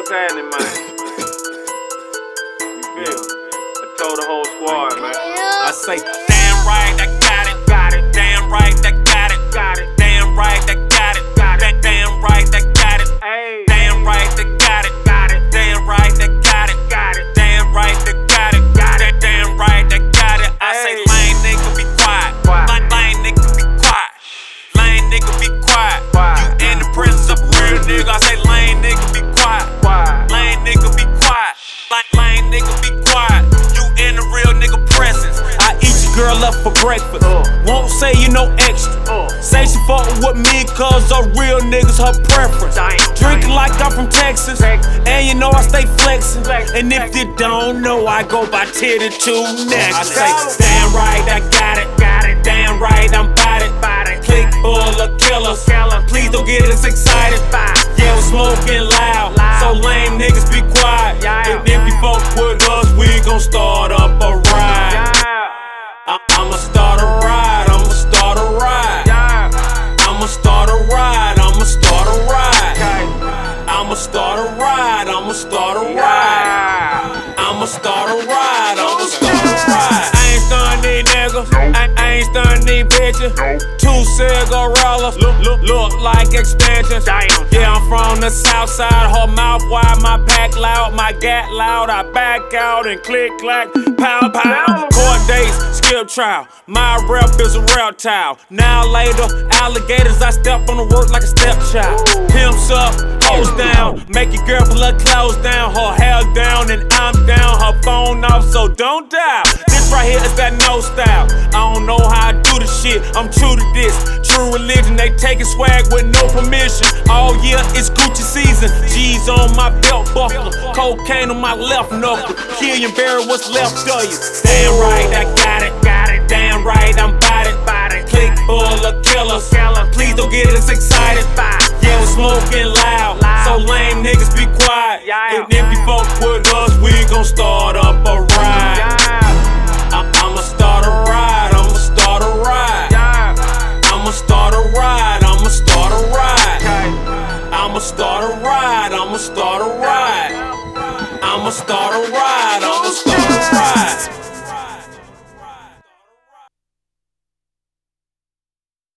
what's happening, man? You feel? I told the whole squad, man. I say, damn right, I got it, got it. Damn right, I got it, got it. Damn right, I got it, got it. Damn right, I got it. Hey. Damn right, I got it, got it. Damn right, I got it, got it. Damn right, I got it, got it. Damn right, I got it. I say, lame nigga, be quiet. Lame nigga, be quiet. Lame nigga, be quiet. You in the presence of a real nigga. I say, lame nigga, be quiet. Lame nigga, be quiet. Lame nigga, be quiet. You in the real nigga presence. I eat your girl up for breakfast. Won't say you no extra. Say she fuckin' with me cause a real nigga's her preference. Drinking like I'm from Texas. And you know I stay flexin'. And if you don't know, I go by Titty 2 necklace. I say, damn right, I got it. Damn right, I'm bout it. Click full of killers. Please don't get us excited. Yeah, we're smoking loud. So lame niggas be quiet. And if you fuck with us, we gon' start up a ride. I'ma start a ride. I'ma start a ride. I'ma start a ride. I'ma start a ride. I'ma start a ride. I'ma start a ride. I'ma start a ride. I'ma start a ride. I ain't stunning these niggas. I ain't stunning these bitches. 2 cigarillas look like extensions. Yeah, I'm from the south side. Her mouth wide, my pack loud, my gat loud. I back out and click clack, pow pow. Court dates, skip trial. My rep is a reptile. Now later, alligators. I step on the work like a stepchild. Pimps up, hoes down. Make your girl pull her clothes down, her hair down, and I'm down. Her phone off, so don't dial. This right here is that no style. I don't know how I do the shit. I'm true to this. True religion, they taking swag with no permission. All year it's Gucci season. G's on my belt buckle, cocaine on my left knuckle. Killian Barry, what's left of you? Damn right, I got it. Damn right, I'm bout it. Click full of killers. Please don't get us excited. Yeah, we're smoking loud. So lame niggas be quiet. And if you fuck with us, we gon' start up a ride. I'ma start a ride. I'ma start a ride. I'ma start a ride. I'ma start a ride. I'ma start a ride. I'ma start a ride. I'ma start a ride.